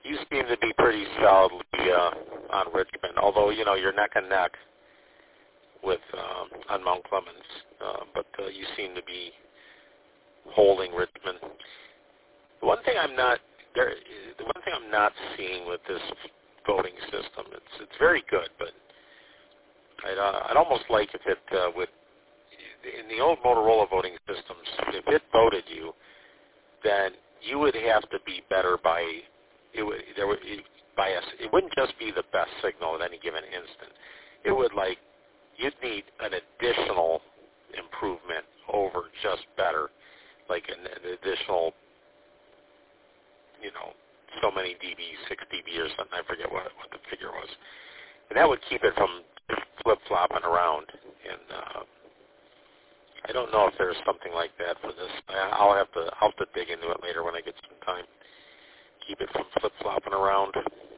You seem to be pretty solidly on Richmond, although, you're neck and neck with on Mount Clemens, but you seem to be holding Richmond. The one thing I'm not seeing with this voting system, it's very good, but I'd almost like if it would, in the old Motorola voting systems, if it voted you, then you would have to be better by it wouldn't just be the best signal at any given instant. It would you'd need an additional improvement over just better, like an additional, so many dB, 6 dB or something. I forget what the figure was, and that would keep it from flip-flopping around. And I don't know if there's something like that for this. I'll have to dig into it later when I get some time. Keep it from flip-flopping around.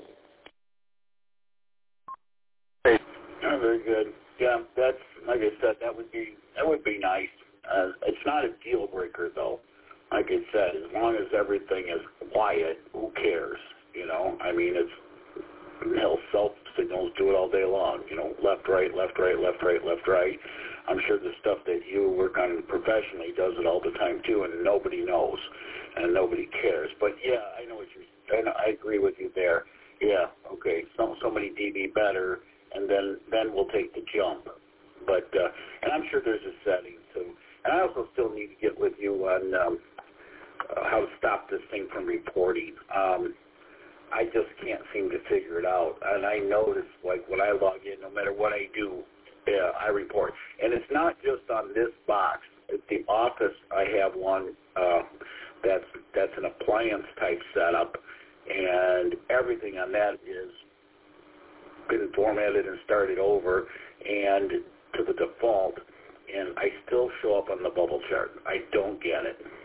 Hey, very good. Yeah, that's like I said. That would be nice. It's not a deal breaker though. Like I said, as long as everything is quiet, who cares? I mean, it's cell signals do it all day long. Left, right, left, right, left, right, left, right. I'm sure the stuff that you work on professionally does it all the time too, and nobody knows and nobody cares. But yeah, I know what I agree with you there. Yeah, okay, so many dB better, and then we'll take the jump. But and I'm sure there's a setting too. And I also still need to get with you on how to stop this thing from reporting. I just can't seem to figure it out. And I notice, when I log in, no matter what I do, I report. And it's not just on this box. At the office, I have one that's an appliance-type setup, and everything on that is been formatted and started over and to the default, and I still show up on the bubble chart. I don't get it.